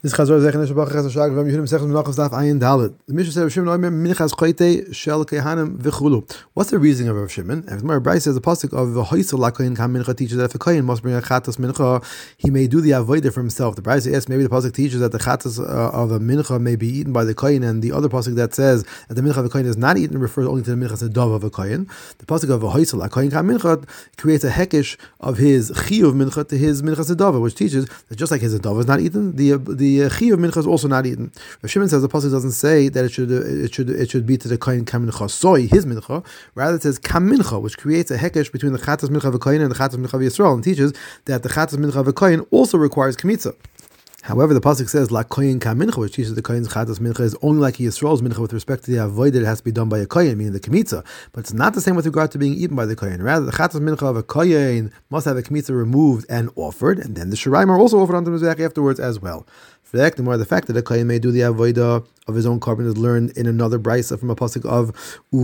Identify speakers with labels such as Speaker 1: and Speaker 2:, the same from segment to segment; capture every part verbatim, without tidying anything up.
Speaker 1: This Chazor Zech Nesh Bach Chazor Shag Vam Yehudim Sech Menachos Daf Ayin Dalet. The Mishnah says Rav Shimon Omer Minchas Choyte Shel Kehanim V'Chulu. What's the reasoning of Rav Shimon? And the Gemara says the pasuk of V'Hoysel LaKoyin Kam Mincha teaches that if a kohen must bring a chatas mincha, he may do the avodah for himself. The Brisa asks maybe the pasuk teaches that the chatas uh, of a mincha may be eaten by the kohen, and the other pasuk that says that the mincha of the kohen is not eaten refers only to the minchas dov of a kohen. The pasuk of V'Hoysel LaKoyin Kam Mincha creates a hekesh of his chiyuv mincha to his minchas dov, which teaches that just like his dov is not eaten, the the chiyuv mincha is also not eaten. Rav Shimon says the pasuk doesn't say that it should it should it should be to the kohen kam mincha soy his mincha. Rather it says kam mincha, which creates a hekesh between the chatas mincha of a kohen and the chatas mincha of Yisrael, and teaches that the chatas mincha of a kohen also requires kmitza. However, the pasuk says la kohen kam mincha, which teaches the kohen's chatas mincha is only like Yisrael's mincha with respect to the avodah that has to be done by a kohen, meaning the kmitza. But it's not the same with regard to being eaten by the kohen. Rather, the chatas mincha of a kohen must have a kmitza removed and offered, and then the shiraim are also offered onto the mizbeach afterwards as well. The more the fact that a kohen may do the avodah of his own carbon is learned in another brisa from a pasuk of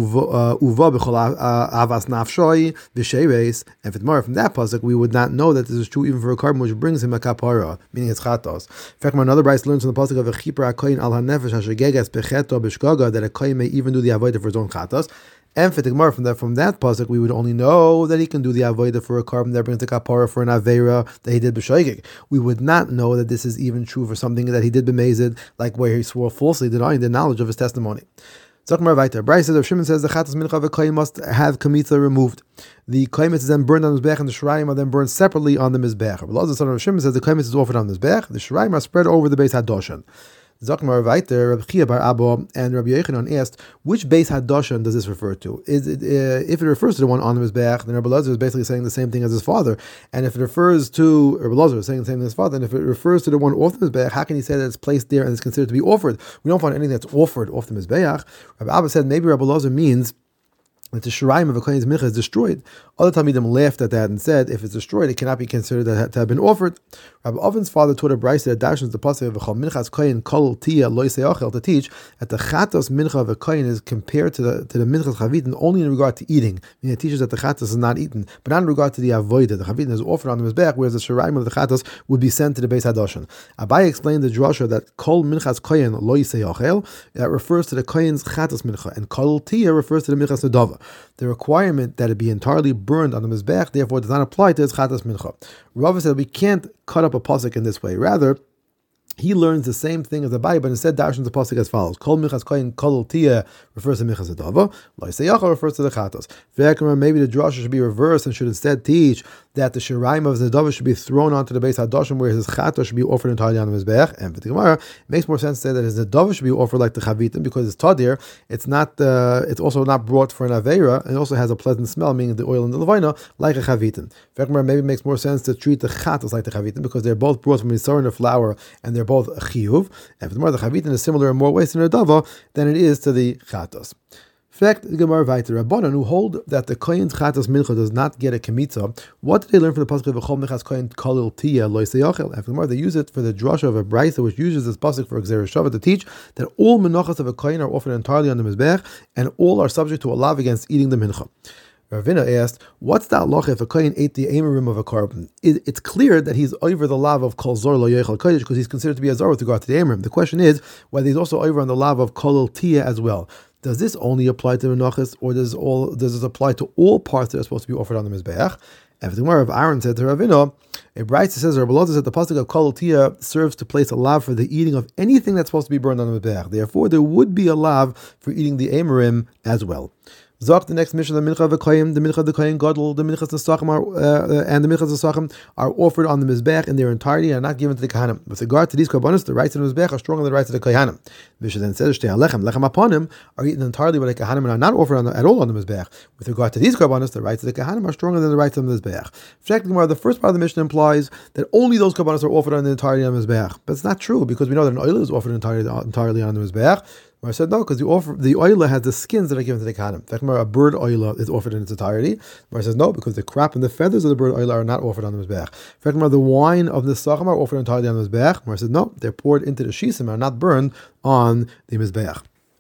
Speaker 1: uva b'chol avas nafshoi v'sheres, and if it's more from that pasuk, we would not know that this is true even for a carbon which brings him a kapara, meaning it's chatos. In fact, another brisa learns from the pasuk of a chipra kohen al hanefesh hashegegas becheto b'shgaga that a kohen may even do the avodah for his own chatos. And for the Gemara from that from that pasuk, we would only know that he can do the avodah for a carbon that brings the kapara for an avera that he did b'shoigig. We would not know that this is even true for something that he did b'mezid, like where he swore falsely, denying the knowledge of his testimony. Zakmar Vaiter. Bryce says, Rav Shimon says the chatas mincha of a kohen must have kamitza removed. The kohen is then burned on the mizbeach, and the shirayim are then burned separately on the mizbeach. Rabbi son of Rav Shimon says the kohen is offered on the mizbeach. The shirayim are spread over the Beis Hadoshan. Zakmar Vaiter, Rabbi Chia bar Abba and Rabbi Yochanan asked, which Beis Hadoshan does this refer to? Is it uh, if it refers to the one on the mizbeach, then Rabbi Lazar is basically saying the same thing as his father. And if it refers to Rabbi Lazar is saying the same thing as his father, and if it refers to the one off the mizbeach, how can he say that it's placed there and it's considered to be offered? We don't find anything that's offered off the mizbeach. Rabbi Abba said maybe Rabbi Lazar means that the shiraim of a kohen's mincha is destroyed. Other Talmidim laughed at that and said, if it's destroyed, it cannot be considered to have been offered. Rabbi Oven's father taught a brisa that darshans the pasuk of v'chol minchas kohen kol tia lo yisei to teach that the chatos mincha of a kohen is compared to the to the minchas chavitin only in regard to eating. Meaning it teaches that the chatos is not eaten, but not in regard to the avodah. The chavitin is offered on the mizbeach, whereas the shiraim of the chatos would be sent to the Beis Hadoshan. Abai explained the drasha that kol minchas kohen lo yisei that refers to the kohen's chatos mincha, and kol tia refers to the minchas nedava. The requirement that it be entirely burned on the mizbeach, therefore, does not apply to his chatas mincha. Rava said we can't cut up a pasuk in this way. Rather, he learns the same thing as the Bible, but instead darshans the pasuk as follows: Kol minchas kohen kol tia refers to minchas adava, lo yiseyacha refers to the chatos. Maybe the drasha should be reversed and should instead teach that the shiraim of the adava should be thrown onto the Beis Hadoshan, whereas his chatos should be offered entirely on the mizbeach. And for the Gemara, it makes more sense to say that his adava should be offered like the chavitim, because it's tadir. It's not. Uh, it's also not brought for an aveira, and it also has a pleasant smell, meaning the oil in the levina, like a chavitim. Maybe it makes more sense to treat the chatos like the chavitim, because they're both brought from Yisrael and flour, and they're both a chiyuv, and for the the chavitin is similar in more ways to the dava than it is to the chatos. In fact, the Gemara Vaiter Rabbanan who hold that the kohen's chatos mincha does not get a kemitza. What did they learn from the pasuk of v'chol minchas kohen kolil tia lo yiseyachel? And for the Gemara, they use it for the drasha of a brisa which uses this pasuk for Gzeres Shava to teach that all menachas of a kohen are offered entirely on the mizbeach, and all are subject to a lav against eating the mincha. Ravina asked, what's the halacha if a kohen ate the amorim of a carbon? It's clear that he's over the lav of kol zor lo yochel kodesh because he's considered to be a zor with regard to the amorim. The question is whether he's also over on the lav of kol tia as well. Does this only apply to menachas, or does all does this apply to all parts that are supposed to be offered on the mizbeach? And the Gemara of Aaron said to Ravina, a brayta says Rabbi Elazar said the pasuk of kol tia serves to place a lav for the eating of anything that's supposed to be burned on the mizbeach. Therefore, there would be a lav for eating the amorim as well. Zok, the next mission, the mincha of the kohen, the mincha of the kohen gadol, the minchas nesachim are uh, and the minchas nesachim are offered on the mizbeach in their entirety and are not given to the kohanim. With regard to these korbanos, the rights of the mizbeach are stronger than the rights of the kohanim. Mishnah then says, "Shtei halechem lechem aponim are eaten entirely by the kohanim and are not offered on the, at all on the mizbeach." With regard to these korbanos, the rights of the kohanim are stronger than the rights of the mizbeach. The first part of the mission implies that only those korbanos are offered on the entirety on the mizbeach, but it's not true because we know that an oil is offered entirely entirely on the mizbeach. I said no, because the offer, the oila has the skins that are given to the kohanim. In fact, a bird oila is offered in its entirety. I says no, because the crop and the feathers of the bird oila are not offered on the mizbeach. In fact, the wine of the sacham are offered entirely on the mizbeach. I said no, they're poured into the shisim and are not burned on the mizbeach.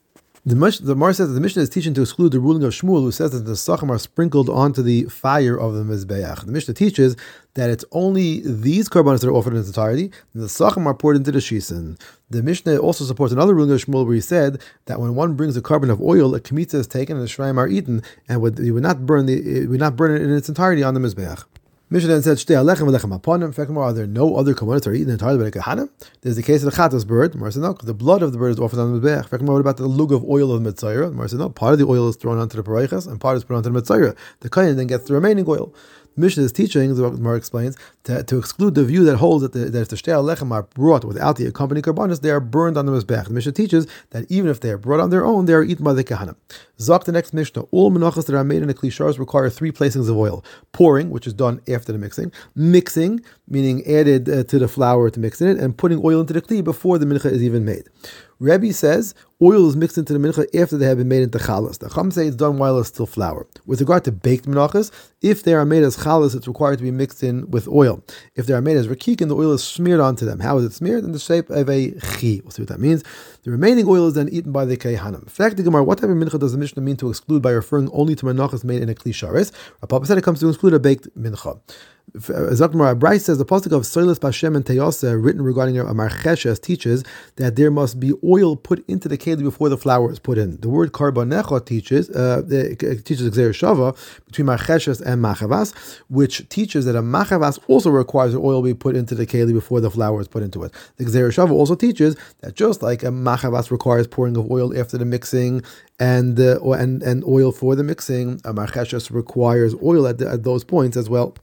Speaker 1: The Mish, the Mar says that the Mishnah is teaching to exclude the ruling of Shmuel, who says that the sachim are sprinkled onto the fire of the mizbeach. The Mishnah teaches that it's only these karbanos that are offered in its entirety, and the sachim are poured into the shisen. The Mishnah also supports another ruling of Shmuel, where he said that when one brings a carbon of oil, a kemitza is taken and the shrayim are eaten, and would, you would not burn the it would not burn it in its entirety on the mizbeach. Mishnah then said, "Shtei alechem v'lechem haponim." Are there no other kommonos that are eaten entirely by the kahanim? There's the case of the chatas bird. Mar said no, because the blood of the bird is offered on the mizbeach. What about the lug of oil of the mitzayra? Mar said no, part of the oil is thrown onto the pareichas and part is put onto the mitzayra. The kohen then gets the remaining oil. Mishnah is teaching, the Gemara explains, to, to exclude the view that holds that, the, that if the shtei alechem are brought without the accompanying karbanos, they are burned on the mizbeach. The Mishnah teaches that even if they are brought on their own, they are eaten by the kahanim. Zok, the next Mishnah, all menachos that are made in a kli sharos require three placings of oil: pouring, which is done after the mixing; mixing, meaning added uh, to the flour to mix in it; and putting oil into the kli before the mincha is even made. Rebbe says oil is mixed into the mincha after they have been made into chalas. The Chacham say it's done while it's still flour. With regard to baked menachos, if they are made as chalas, it's required to be mixed in with oil. If they are made as rakikin, the oil is smeared onto them. How is it smeared? In the shape of a chi. We'll see what that means. The remaining oil is then eaten by the kehanim. In fact, the Gemara, what type of mincha does the Mishnah mean to exclude by referring only to menachos made in a kli sharis? Papa said it comes to exclude a baked mincha. Zakmar Bryce says the pasuk of Soilas Bashem and Teyasa, written regarding a marcheshes, teaches that there must be oil put into the keli before the flour is put in. The word karbanecha teaches uh, it teaches Gzeir Shava between marcheshes and machavas, which teaches that a machavas also requires that oil be put into the keli before the flour is put into it. The Gzeir Shava also teaches that just like a machavas requires pouring of oil after the mixing and uh, and and oil for the mixing, a marcheshes requires oil at, the, at those points as well.